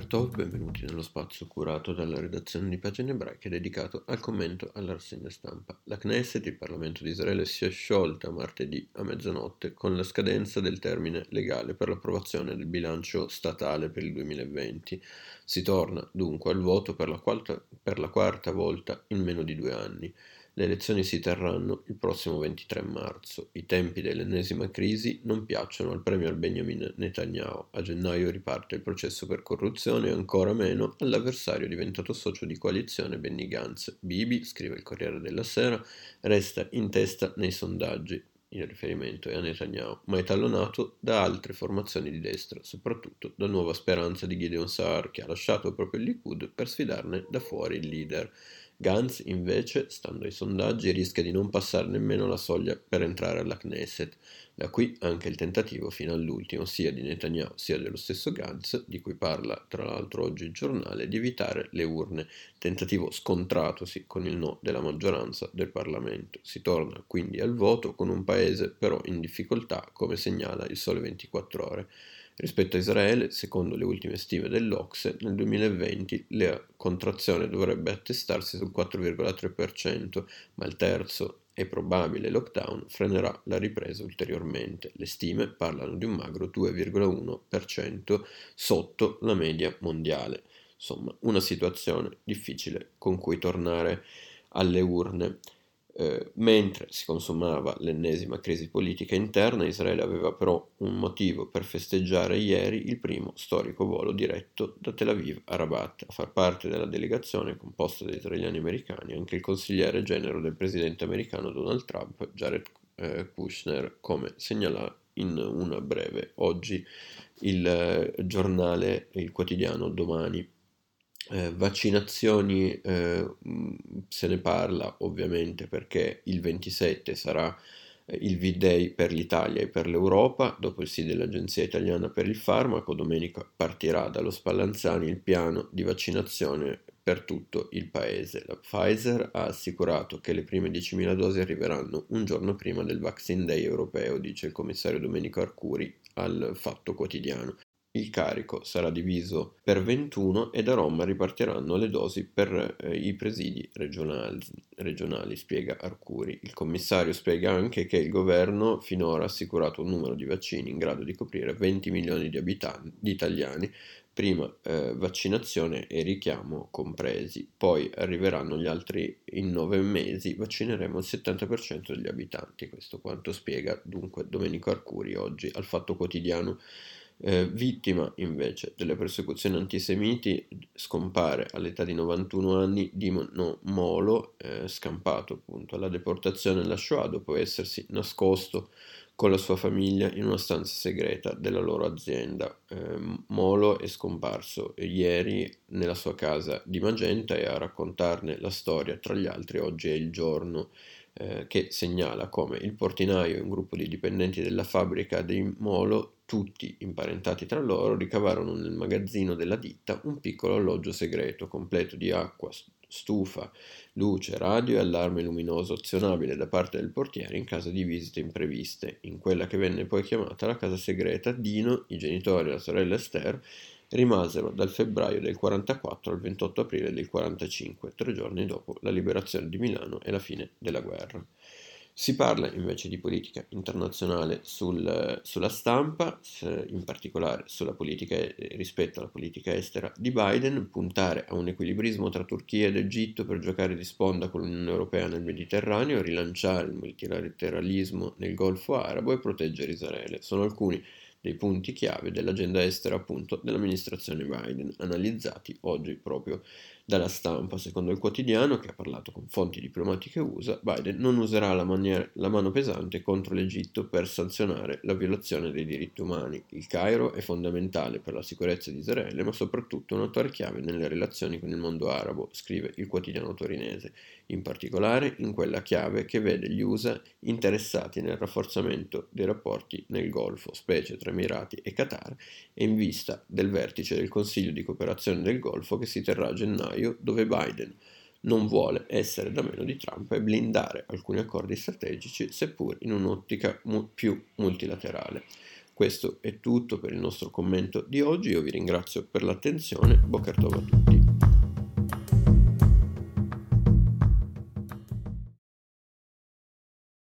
Tov, benvenuti nello spazio curato dalla redazione di Pagine Ebraiche dedicato al commento alla rassegna stampa. La Knesset, il Parlamento di Israele, si è sciolta martedì a mezzanotte con la scadenza del termine legale per l'approvazione del bilancio statale per il 2020. Si torna dunque al voto per la quarta volta in meno di 2 anni. Le elezioni si terranno il prossimo 23 marzo. I tempi dell'ennesima crisi non piacciono al premier Benjamin Netanyahu. A gennaio riparte il processo per corruzione e ancora meno all'avversario diventato socio di coalizione Benny Gantz. Bibi, scrive il Corriere della Sera, resta in testa nei sondaggi. Il riferimento è a Netanyahu, ma è tallonato da altre formazioni di destra, soprattutto da Nuova Speranza di Gideon Sa'ar, che ha lasciato proprio il Likud per sfidarne da fuori il leader. Gantz, invece, stando ai sondaggi, rischia di non passare nemmeno la soglia per entrare alla Knesset. Da qui anche il tentativo fino all'ultimo, sia di Netanyahu sia dello stesso Gantz, di cui parla tra l'altro oggi il giornale, di evitare le urne. Tentativo scontratosi con il no della maggioranza del Parlamento. Si torna quindi al voto con un paese però in difficoltà, come segnala il Sole 24 Ore. Rispetto a Israele, secondo le ultime stime dell'Ocse, nel 2020 la contrazione dovrebbe attestarsi sul 4,3%, ma il terzo e probabile lockdown frenerà la ripresa ulteriormente. Le stime parlano di un magro 2,1% sotto la media mondiale. Insomma, una situazione difficile con cui tornare alle urne. Mentre si consumava l'ennesima crisi politica interna, Israele aveva però un motivo per festeggiare ieri il primo storico volo diretto da Tel Aviv a Rabat. A far parte della delegazione composta da israeliani americani anche il consigliere genero del presidente americano Donald Trump, Jared Kushner, come segnala in una breve oggi il quotidiano Domani. Vaccinazioni se ne parla ovviamente perché il 27 sarà il V-Day per l'Italia e per l'Europa. Dopo il sì dell'Agenzia Italiana per il Farmaco, domenica partirà dallo Spallanzani il piano di vaccinazione per tutto il paese. La Pfizer ha assicurato che le prime 10.000 dosi arriveranno un giorno prima del Vaccine Day europeo, dice il commissario Domenico Arcuri al Fatto Quotidiano. Il carico sarà diviso per 21 e da Roma ripartiranno le dosi per i presidi regionali, spiega Arcuri. Il commissario spiega anche che il governo finora ha assicurato un numero di vaccini in grado di coprire 20 milioni di italiani, prima vaccinazione e richiamo compresi. Poi arriveranno gli altri in 9 mesi, vaccineremo il 70% degli abitanti. Questo quanto spiega dunque Domenico Arcuri oggi al Fatto Quotidiano. Vittima invece delle persecuzioni antisemiti, scompare all'età di 91 anni Dino Molo, scampato appunto alla deportazione e alla Shoah dopo essersi nascosto con la sua famiglia in una stanza segreta della loro azienda. Molo è scomparso ieri nella sua casa di Magenta e a raccontarne la storia, tra gli altri, oggi è il giorno, che segnala come il portinaio e un gruppo di dipendenti della fabbrica di Molo, tutti imparentati tra loro, ricavarono nel magazzino della ditta un piccolo alloggio segreto, completo di acqua, stufa, luce, radio e allarme luminoso azionabile da parte del portiere in caso di visite impreviste. In quella che venne poi chiamata la casa segreta, Dino, i genitori e la sorella Esther rimasero dal febbraio del 44 al 28 aprile del 45, 3 giorni dopo la liberazione di Milano e la fine della guerra. Si parla invece di politica internazionale sulla stampa, in particolare sulla politica rispetto alla politica estera di Biden, puntare a un equilibrismo tra Turchia ed Egitto per giocare di sponda con l'Unione Europea nel Mediterraneo, rilanciare il multilateralismo nel Golfo Arabo e proteggere Israele. Sono alcuni dei punti chiave dell'agenda estera appunto dell'amministrazione Biden, analizzati oggi proprio dalla stampa. Secondo il quotidiano, che ha parlato con fonti diplomatiche USA, Biden non userà la mano pesante contro l'Egitto per sanzionare la violazione dei diritti umani. Il Cairo è fondamentale per la sicurezza di Israele, ma soprattutto un attore chiave nelle relazioni con il mondo arabo, scrive il quotidiano torinese, in particolare in quella chiave che vede gli USA interessati nel rafforzamento dei rapporti nel Golfo, specie tra Emirati e Qatar, e in vista del vertice del Consiglio di cooperazione del Golfo che si terrà a gennaio, dove Biden non vuole essere da meno di Trump e blindare alcuni accordi strategici, seppur in un'ottica più multilaterale. Questo è tutto per il nostro commento di oggi, io vi ringrazio per l'attenzione, Boker Tov a tutti.